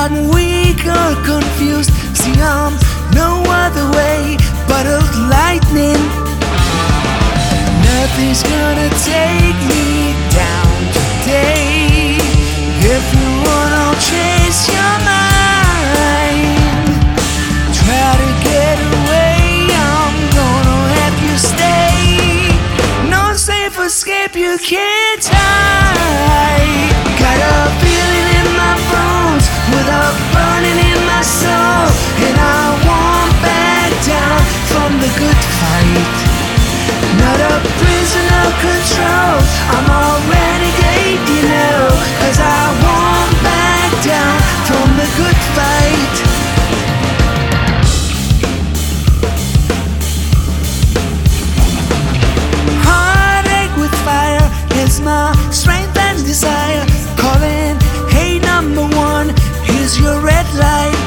I'm weak or confused, see I'm no other way but of lightning. Nothing's gonna take me down today. If you want, I'll chase your mind. Try to get away, I'm gonna have you stay. No safe escape, you can't hide. Got a feeling in my bones, with a burning in my soul, and I won't back down from the good fight. Not a prisoner of control, I'm a renegade, you know, 'cause I won't back down from the good fight. Heartache with fire is my strength and desire. Calling, hey number one, here's your red light.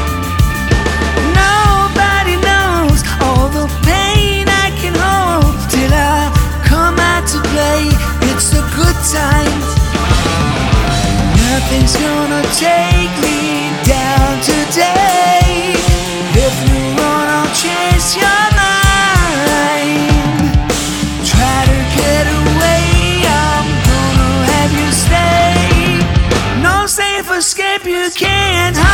Nobody knows all the pain I can hold till I come out to play. It's the good times. Nothing's gonna take me down today. If you run, I'll chase your mind. Try to get away, I'm gonna have you stay. No safe escape, you can't hide.